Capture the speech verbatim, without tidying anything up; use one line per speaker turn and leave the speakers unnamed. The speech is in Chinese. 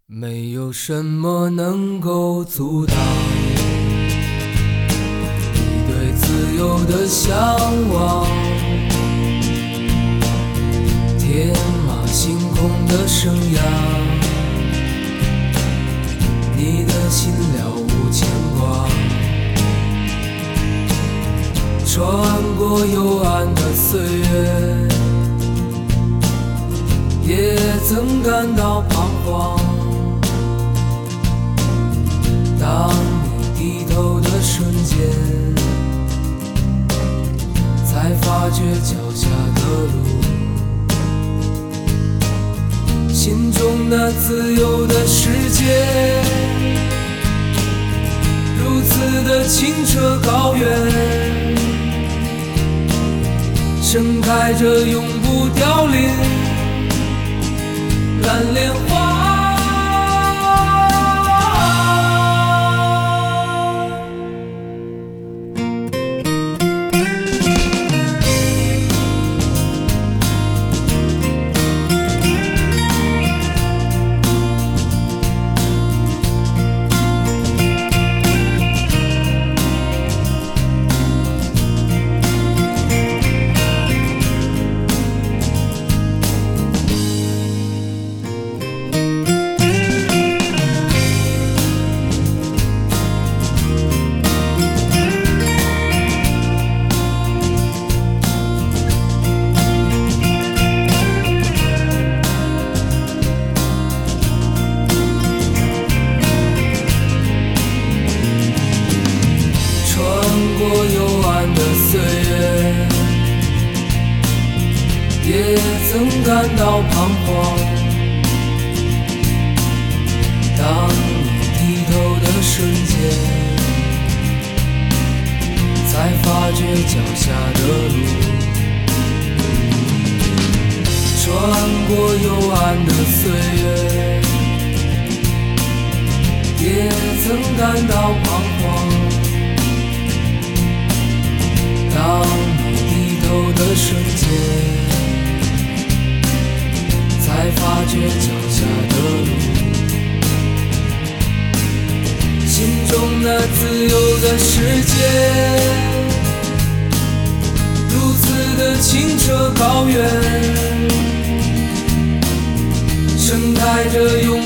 没有什么能够阻挡你对自由的向往，天马行空的生涯，你的心了无牵挂，穿过幽暗的岁月，也曾感到彷徨。当你低头的瞬间，才发觉脚下的路，心中那自由的世界，如此的清澈高远，盛开着永不凋零蓝莲花。过幽暗的岁月，也曾感到彷徨。当你低头的瞬间，才发觉脚下的路，穿过幽暗的岁月，也曾感到彷徨。当你低头的瞬间，才发觉脚下的路，心中那自由的世界，如此的清澈高远，盛开着永